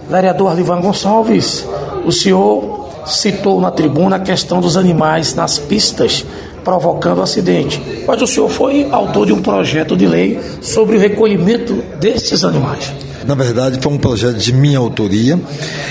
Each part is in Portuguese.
Vereador Arlivan Gonçalves, o senhor citou na tribuna a questão dos animais nas pistas, provocando acidente. Mas o senhor foi autor de um projeto de lei sobre o recolhimento desses animais. Na verdade, foi um projeto de minha autoria,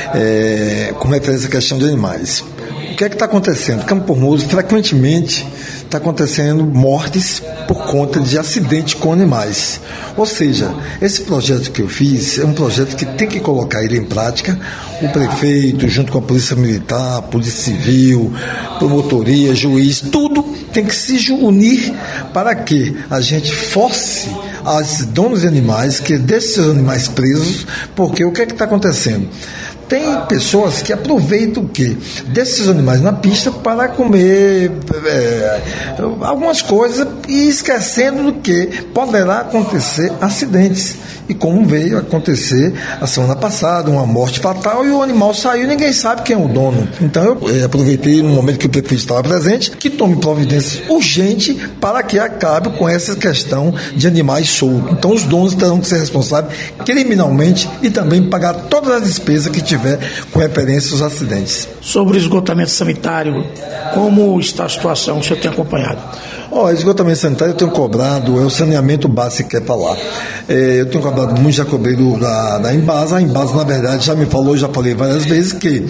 com referência à questão de animais. O que é que está acontecendo? Campo Formoso, frequentemente, está acontecendo mortes por conta de acidente com animais. Ou seja, esse projeto que eu fiz é um projeto que tem que colocar ele em prática. O prefeito, junto com a Polícia Militar, Polícia Civil, promotoria, juiz, tudo tem que se unir para que a gente force aos donos de animais que deixem seus animais presos, porque o que é que está acontecendo? Tem pessoas que aproveitam o quê? Desses animais na pista para comer algumas coisas e esquecendo do que poderá acontecer acidentes. E como veio acontecer a semana passada, uma morte fatal e o animal saiu e ninguém sabe quem é o dono. Então eu aproveitei no momento que o prefeito estava presente, que tome providências urgentes para que acabe com essa questão de animais soltos. Então os donos terão que ser responsáveis criminalmente e também pagar todas as despesas que tiver com referência aos acidentes. Sobre o esgotamento sanitário, como está a situação? O senhor tem acompanhado? Esgotamento sanitário eu tenho cobrado, é o saneamento básico que quer falar. Eu tenho cobrado muito, já cobrei da Embasa. A Embasa, na verdade, já me falou, já falei várias vezes, que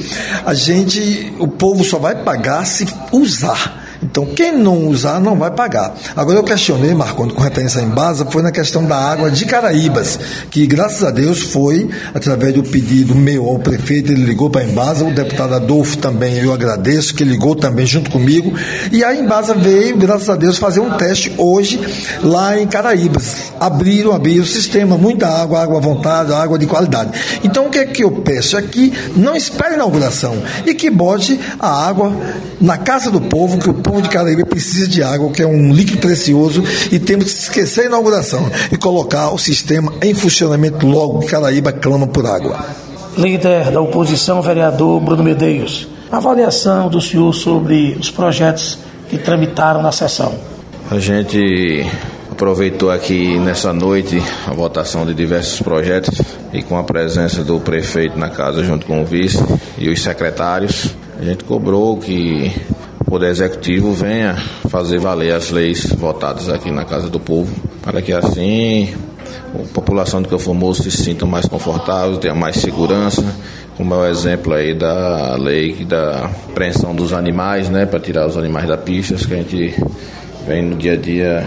o povo só vai pagar se usar. Então, quem não usar, não vai pagar. Agora, eu questionei, Marcondes, com referência à Embasa, foi na questão da água de Caraíbas, que, graças a Deus, foi, através do pedido meu ao prefeito, ele ligou para a Embasa, o deputado Adolfo também, eu agradeço, que ligou também junto comigo, e a Embasa veio, graças a Deus, fazer um teste hoje, lá em Caraíbas. Abriram o sistema, muita água à vontade, água de qualidade. Então, o que é que eu peço? É que não espere a inauguração, e que bote a água na casa do povo, que o povo de Caraíba precisa de água, que é um líquido precioso, e temos que esquecer a inauguração e colocar o sistema em funcionamento logo que Caraíba clama por água. Líder da oposição, vereador Bruno Medeiros, avaliação do senhor sobre os projetos que tramitaram na sessão. A gente aproveitou aqui nessa noite a votação de diversos projetos e com a presença do prefeito na casa junto com o vice e os secretários, a gente cobrou que o Poder Executivo venha fazer valer as leis votadas aqui na Casa do Povo, para que assim a população de Campo Formoso se sinta mais confortável, tenha mais segurança, como é o exemplo aí da lei da apreensão dos animais, né, para tirar os animais da pista, que a gente vem no dia a dia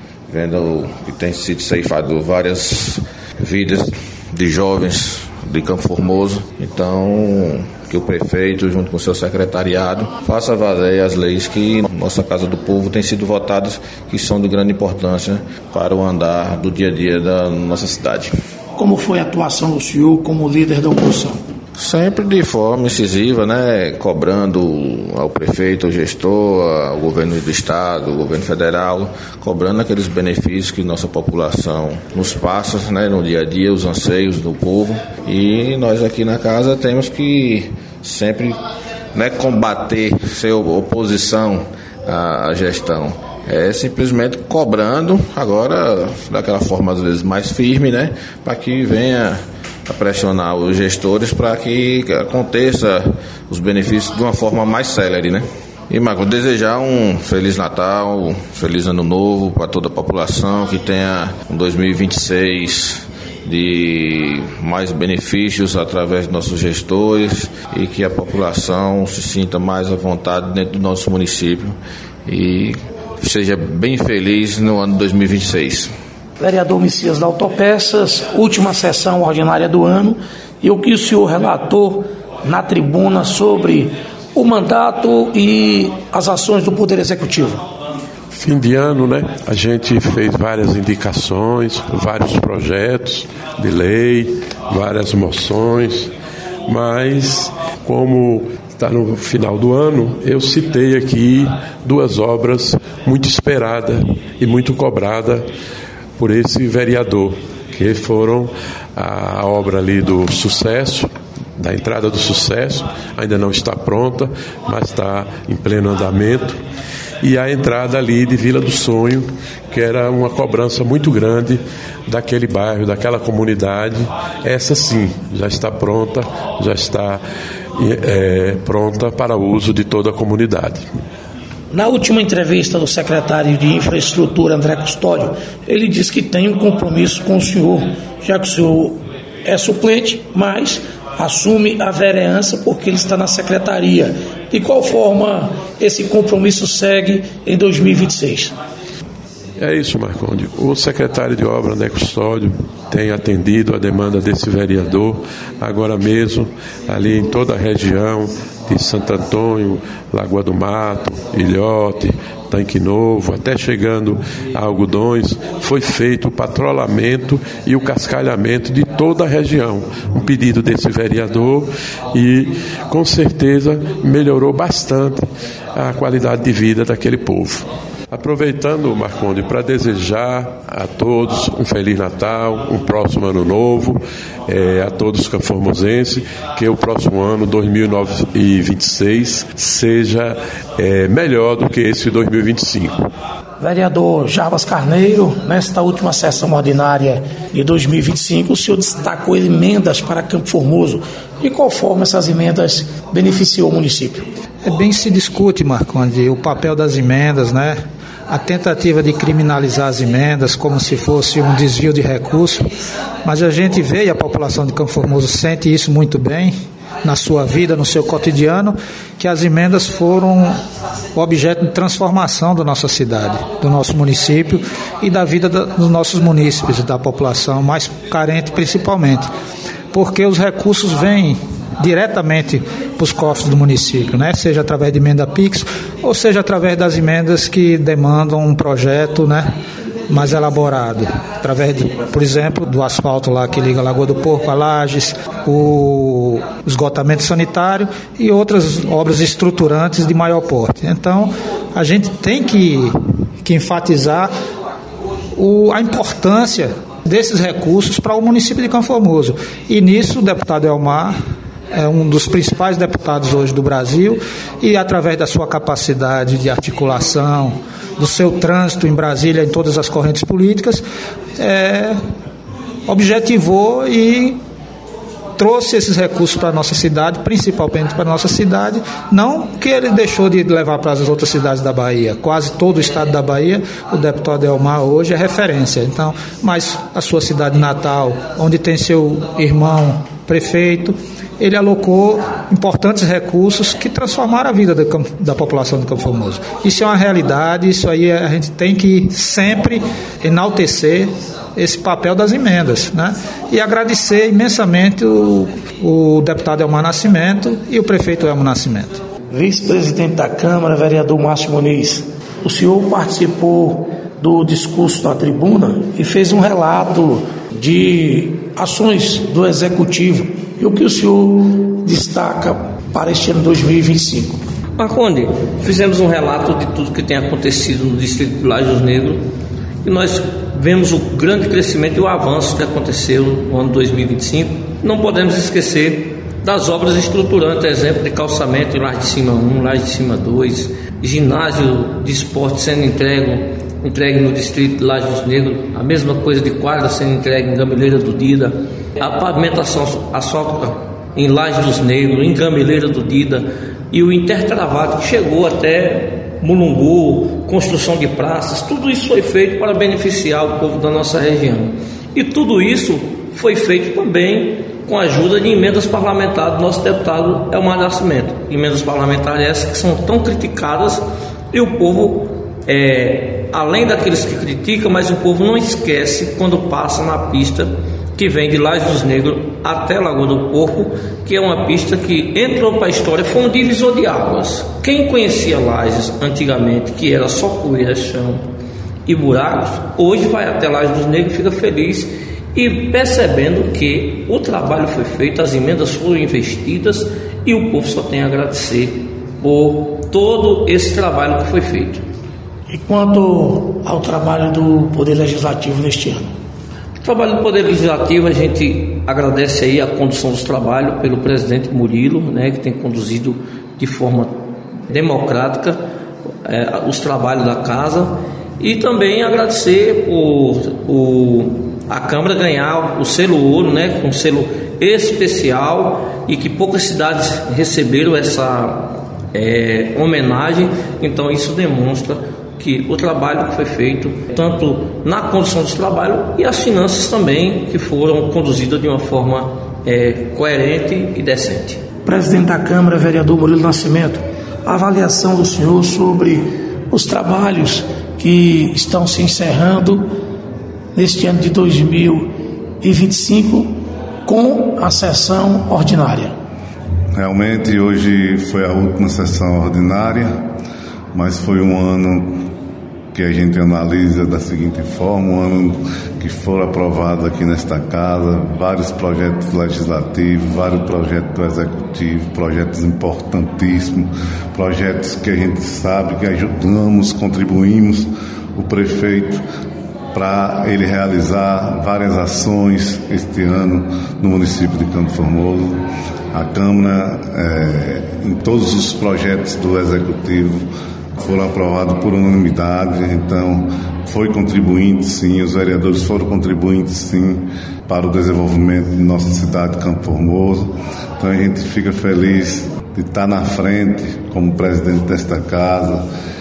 vendo que tem sido ceifado várias vidas de jovens de Campo Formoso. Então, que o prefeito, junto com o seu secretariado, faça valer as leis que nossa Casa do Povo tem sido votadas, que são de grande importância para o andar do dia a dia da nossa cidade. Como foi a atuação do senhor como líder da oposição? Sempre de forma incisiva, né? Cobrando ao prefeito, ao gestor, ao governo do estado, ao governo federal, cobrando aqueles benefícios que nossa população nos passa, né? No dia a dia, os anseios do povo. E nós aqui na casa temos que sempre, né, combater, ser oposição à gestão. É simplesmente cobrando, agora daquela forma às vezes mais firme, né? Para que venha a pressionar os gestores para que aconteça os benefícios de uma forma mais célere, né? E, Marcos, desejar um Feliz Natal, um Feliz Ano Novo para toda a população, que tenha um 2026 de mais benefícios através de nossos gestores e que a população se sinta mais à vontade dentro do nosso município e seja bem feliz no ano 2026. Vereador Messias da Autopeças, última sessão ordinária do ano, e o que o senhor relatou na tribuna sobre o mandato e as ações do Poder Executivo. Fim de ano, né? A gente fez várias indicações, vários projetos de lei, várias moções, mas como está no final do ano, eu citei aqui duas obras muito esperadas e muito cobradas por esse vereador, que foram a obra ali do Sucesso, da entrada do Sucesso, ainda não está pronta, mas está em pleno andamento, e a entrada ali de Vila do Sonho, que era uma cobrança muito grande daquele bairro, daquela comunidade. Essa sim, já está pronta, já está pronta para o uso de toda a comunidade. Na última entrevista do secretário de Infraestrutura, André Custódio, ele disse que tem um compromisso com o senhor, já que o senhor é suplente, mas assume a vereança porque ele está na secretaria. De qual forma esse compromisso segue em 2026? É isso, Marconde. O secretário de Obra, André Custódio, tem atendido a demanda desse vereador, agora mesmo, ali em toda a região de Santo Antônio, Lagoa do Mato, Ilhote, Tanque Novo, até chegando a Algodões, foi feito o patrulhamento e o cascalhamento de toda a região. Um pedido desse vereador e, com certeza, melhorou bastante a qualidade de vida daquele povo. Aproveitando, Marconde, para desejar a todos um Feliz Natal, um próximo Ano Novo, a todos os canformosenses, que o próximo ano, 2026, seja melhor do que esse 2025. Vereador Jarbas Carneiro, nesta última sessão ordinária de 2025, o senhor destacou emendas para Campo Formoso. De qual forma essas emendas beneficiou o município? Bem se discute, Marconde, o papel das emendas, né? A tentativa de criminalizar as emendas como se fosse um desvio de recursos, mas a gente vê e a população de Campo Formoso sente isso muito bem na sua vida, no seu cotidiano, que as emendas foram objeto de transformação da nossa cidade, do nosso município e da vida dos nossos munícipes, da população mais carente principalmente, porque os recursos vêm diretamente para os cofres do município, né? Seja através de emenda PIX ou seja através das emendas que demandam um projeto, né, mais elaborado, através, por exemplo, do asfalto lá que liga a Lagoa do Porco a Lages, o esgotamento sanitário e outras obras estruturantes de maior porte. Então, a gente tem que enfatizar a importância desses recursos para o município de Campo Formoso. E nisso o deputado Elmar é um dos principais deputados hoje do Brasil e, através da sua capacidade de articulação, do seu trânsito em Brasília, em todas as correntes políticas, objetivou e trouxe esses recursos para a nossa cidade, principalmente para a nossa cidade. Não que ele deixou de levar para as outras cidades da Bahia, quase todo o estado da Bahia, o deputado Elmar hoje é referência. Então, mas a sua cidade natal, onde tem seu irmão prefeito, ele alocou importantes recursos que transformaram a vida da população de Campo Formoso. Isso é uma realidade, isso aí a gente tem que sempre enaltecer esse papel das emendas, né? E agradecer imensamente o deputado Elmar Nascimento e o prefeito Elmo Nascimento. Vice-presidente da Câmara, vereador Márcio Muniz, o senhor participou do discurso na tribuna e fez um relato de ações do Executivo. E o que o senhor destaca para este ano 2025? Marconde, fizemos um relato de tudo que tem acontecido no distrito de Lajes dos Negros e nós vemos o grande crescimento e o avanço que aconteceu no ano 2025. Não podemos esquecer das obras estruturantes, exemplo de calçamento em Laje de Cima 1, Laje de Cima 2, ginásio de esporte sendo entregue no distrito de Lajes dos Negros, a mesma coisa de quadra sendo entregue em Gameleira do Dida, a pavimentação asfáltica em Lajes dos Negros, em Gameleira do Dida, e o intertravado que chegou até Mulungu, construção de praças. Tudo isso foi feito para beneficiar o povo da nossa região, e tudo isso foi feito também com a ajuda de emendas parlamentares do nosso deputado Elmar Nascimento, emendas parlamentares essas que são tão criticadas, e o povo além daqueles que criticam, mas o povo não esquece quando passa na pista que vem de Lajes dos Negros até Lagoa do Porco, que é uma pista que entrou para a história, foi um divisor de águas. Quem conhecia Lajes antigamente, que era só poeira, chão e buracos, hoje vai até Lajes dos Negros e fica feliz e percebendo que o trabalho foi feito, as emendas foram investidas e o povo só tem a agradecer por todo esse trabalho que foi feito. E quanto ao trabalho do Poder Legislativo neste ano? O trabalho do Poder Legislativo, a gente agradece aí a condução dos trabalhos pelo presidente Murilo, né, que tem conduzido de forma democrática os trabalhos da casa, e também agradecer a Câmara ganhar o selo ouro, né, um selo especial, e que poucas cidades receberam essa homenagem. Então isso demonstra que o trabalho que foi feito, tanto na condução do trabalho e as finanças também, que foram conduzidas de uma forma coerente e decente. Presidente da Câmara, vereador Murilo Nascimento, a avaliação do senhor sobre os trabalhos que estão se encerrando neste ano de 2025 com a sessão ordinária. Realmente hoje foi a última sessão ordinária, mas foi um ano que a gente analisa da seguinte forma: um ano que foram aprovados aqui nesta casa vários projetos legislativos, vários projetos do Executivo, projetos importantíssimos, projetos que a gente sabe que ajudamos, contribuímos o prefeito para ele realizar várias ações este ano no município de Campo Formoso. A Câmara, em todos os projetos do Executivo, foram aprovados por unanimidade, então foi contribuinte sim, os vereadores foram contribuintes sim para o desenvolvimento de nossa cidade de Campo Formoso. Então a gente fica feliz de estar na frente como presidente desta casa,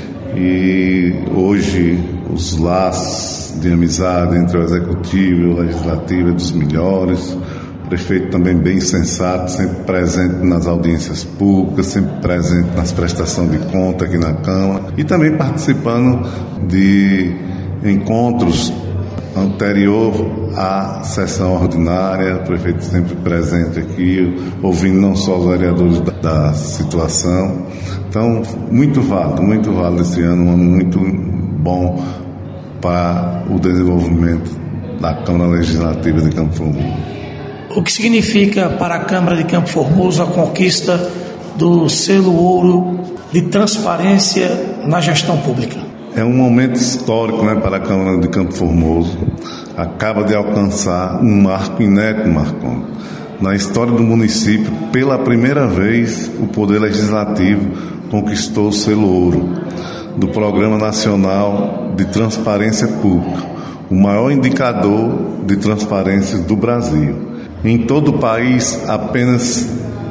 e hoje os laços de amizade entre o Executivo e o Legislativo é dos melhores. O prefeito também bem sensato, sempre presente nas audiências públicas, sempre presente nas prestações de conta aqui na Câmara, e também participando de encontros anterior à sessão ordinária. O prefeito sempre presente aqui, ouvindo não só os vereadores da situação. Então, muito válido esse ano, um ano muito bom para o desenvolvimento da Câmara Legislativa de Campo Formoso. O que significa para a Câmara de Campo Formoso a conquista do selo ouro de transparência na gestão pública? É um momento histórico, né, para a Câmara de Campo Formoso. Acaba de alcançar um marco inédito, Marcon. Na história do município, pela primeira vez, o Poder Legislativo conquistou o selo ouro do Programa Nacional de Transparência Pública, o maior indicador de transparência do Brasil. Em todo o país, apenas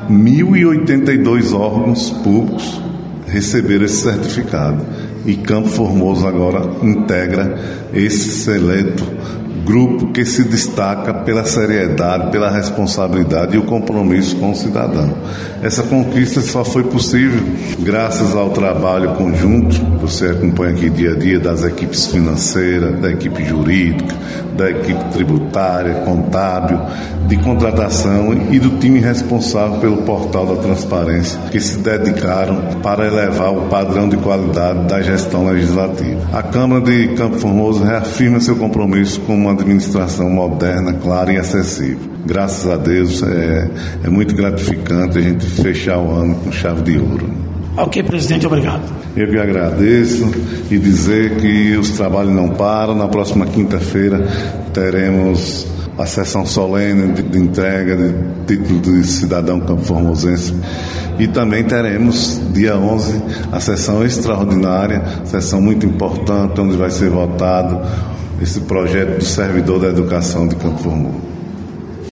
1.082 órgãos públicos receberam esse certificado. E Campo Formoso agora integra esse seleto grupo que se destaca pela seriedade, pela responsabilidade e o compromisso com o cidadão. Essa conquista só foi possível graças ao trabalho conjunto, você acompanha aqui dia a dia, das equipes financeiras, da equipe jurídica, da equipe tributária, contábil, de contratação e do time responsável pelo portal da transparência, que se dedicaram para elevar o padrão de qualidade da gestão legislativa. A Câmara de Campo Formoso reafirma seu compromisso com uma administração moderna, clara e acessível. Graças a Deus, é muito gratificante a gente fechar o ano com chave de ouro. Ok, presidente, obrigado. Eu que agradeço e dizer que os trabalhos não param. Na próxima quinta-feira teremos a sessão solene de entrega de título de cidadão campo-formosense, e também teremos dia 11 a sessão extraordinária, sessão muito importante, onde vai ser votado esse projeto do servidor da educação de Campo Formoso.